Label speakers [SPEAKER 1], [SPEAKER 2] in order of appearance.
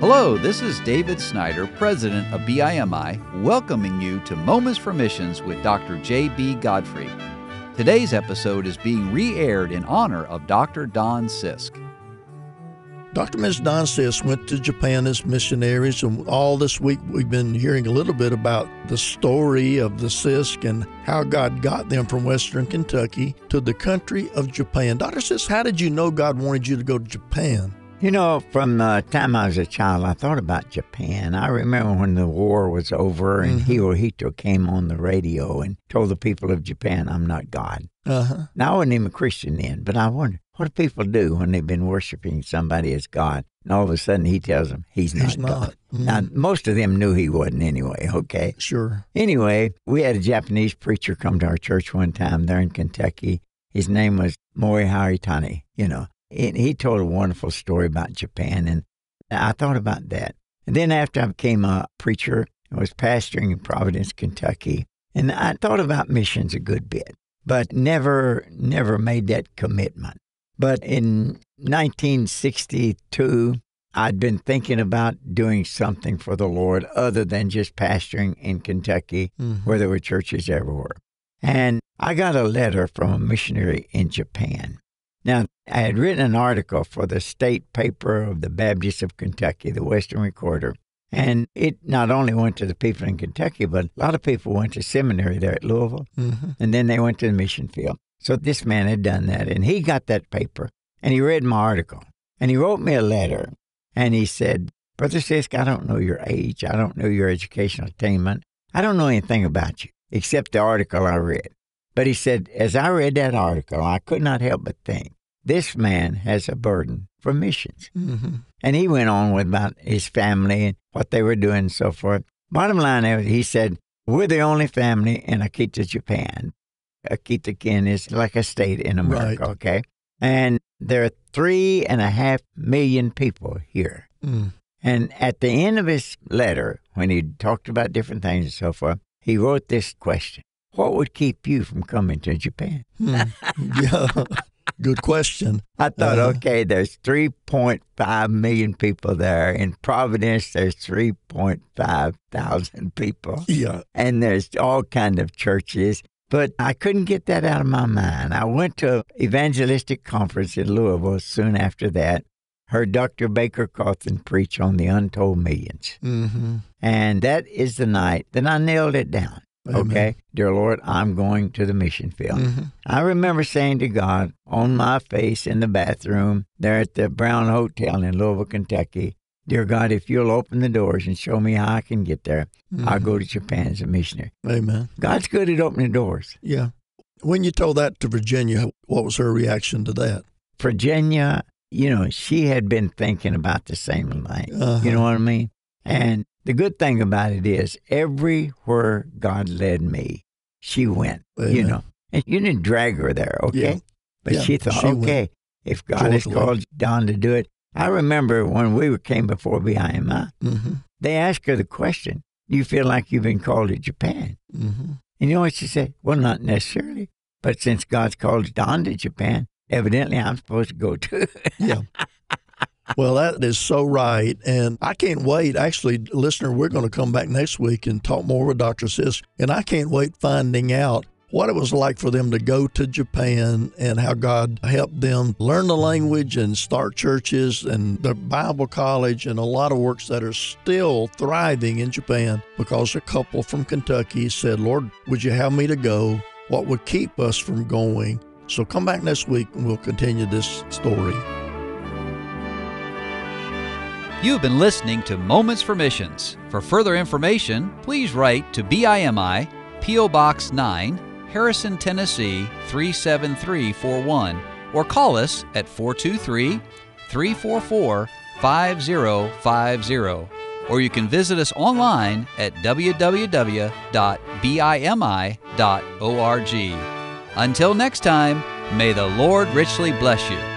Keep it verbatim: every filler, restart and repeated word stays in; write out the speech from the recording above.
[SPEAKER 1] Hello, this is David Snyder, president of B I M I, welcoming you to Moments for Missions with Doctor J B Godfrey. Today's episode is being re-aired in honor of Doctor Don Sisk.
[SPEAKER 2] Doctor and Miz Don Sisk went to Japan as missionaries, and all this week we've been hearing a little bit about the story of the Sisk and how God got them from Western Kentucky to the country of Japan. Doctor Sisk, how did you know God wanted you to go to Japan?
[SPEAKER 3] You know, from the time I was a child, I thought about Japan. I remember when the war was over and mm-hmm. Hirohito came on the radio and told the people of Japan, I'm not God. Uh-huh. Now, I wasn't even a Christian then, but I wonder, what do people do when they've been worshiping somebody as God? And all of a sudden he tells them he's not,
[SPEAKER 2] he's not.
[SPEAKER 3] God.
[SPEAKER 2] Mm-hmm.
[SPEAKER 3] Now, most of them knew he wasn't anyway, okay?
[SPEAKER 2] Sure.
[SPEAKER 3] Anyway, we had a Japanese preacher come to our church one time there in Kentucky. His name was Mori Haritani, you know. He told a wonderful story about Japan, and I thought about that. And then after I became a preacher, I was pastoring in Providence, Kentucky, and I thought about missions a good bit, but never, never made that commitment. But in nineteen sixty-two, I'd been thinking about doing something for the Lord other than just pastoring in Kentucky, mm-hmm. where there were churches everywhere. And I got a letter from a missionary in Japan. Now, I had written an article for the state paper of the Baptists of Kentucky, the Western Recorder, and it not only went to the people in Kentucky, but a lot of people went to seminary there at Louisville, mm-hmm. and then they went to the mission field. So this man had done that, and he got that paper, and he read my article, and he wrote me a letter, and he said, Brother Sisk, I don't know your age, I don't know your educational attainment, I don't know anything about you, except the article I read. But he said, as I read that article, I could not help but think, this man has a burden for missions. Mm-hmm. And he went on with about his family and what they were doing and so forth. Bottom line, he said, we're the only family in Akita, Japan. Akita-kin is like a state in America, right. Okay? And there are three and a half million people here. Mm. And at the end of his letter, when he talked about different things and so forth, he wrote this question. What would keep you from coming to Japan?
[SPEAKER 2] Hmm. Yeah, good question.
[SPEAKER 3] I thought,
[SPEAKER 2] uh,
[SPEAKER 3] okay, there's three point five million people there. In Providence, there's three point five thousand people.
[SPEAKER 2] Yeah.
[SPEAKER 3] And there's all kinds of churches. But I couldn't get that out of my mind. I went to an evangelistic conference in Louisville soon after that, heard Doctor Baker Cawthon preach on the untold millions. Mm-hmm. And that is the night that I nailed it down. Amen. Okay, dear Lord, I'm going to the mission field. Mm-hmm. I remember saying to God on my face in the bathroom there at the Brown Hotel in Louisville, Kentucky, dear God, if you'll open the doors and show me how I can get there, mm-hmm. I'll go to Japan as a missionary.
[SPEAKER 2] Amen.
[SPEAKER 3] God's good at opening doors.
[SPEAKER 2] Yeah. When you told that to Virginia, what was her reaction to that?
[SPEAKER 3] Virginia, you know, she had been thinking about the same thing. Uh-huh. You know what I mean? And the good thing about it is everywhere God led me, she went, Amen. You know. And you didn't drag her there, okay?
[SPEAKER 2] Yeah.
[SPEAKER 3] But
[SPEAKER 2] yeah,
[SPEAKER 3] she thought,
[SPEAKER 2] she
[SPEAKER 3] okay,
[SPEAKER 2] went.
[SPEAKER 3] If God has called Don to do it. I remember when we came before B I M I, mm-hmm. they asked her the question, do you feel like you've been called to Japan? Mm-hmm. And you know what she said? Well, not necessarily. But since God's called Don to Japan, evidently I'm supposed to go too.
[SPEAKER 2] Yeah. Well, that is so right, and I can't wait. Actually, listener, we're going to come back next week and talk more with Doctor Sisk, and I can't wait finding out what it was like for them to go to Japan and how God helped them learn the language and start churches and the Bible college and a lot of works that are still thriving in Japan because a couple from Kentucky said, Lord, would you have me to go? What would keep us from going? So come back next week and we'll continue this story.
[SPEAKER 1] You've been listening to Moments for Missions. For further information, please write to B I M I, P O Box nine, Harrison, Tennessee three seven three four one, or call us at four two three, three four four, five zero five zero. Or you can visit us online at w w w dot b i m i dot org. Until next time, may the Lord richly bless you.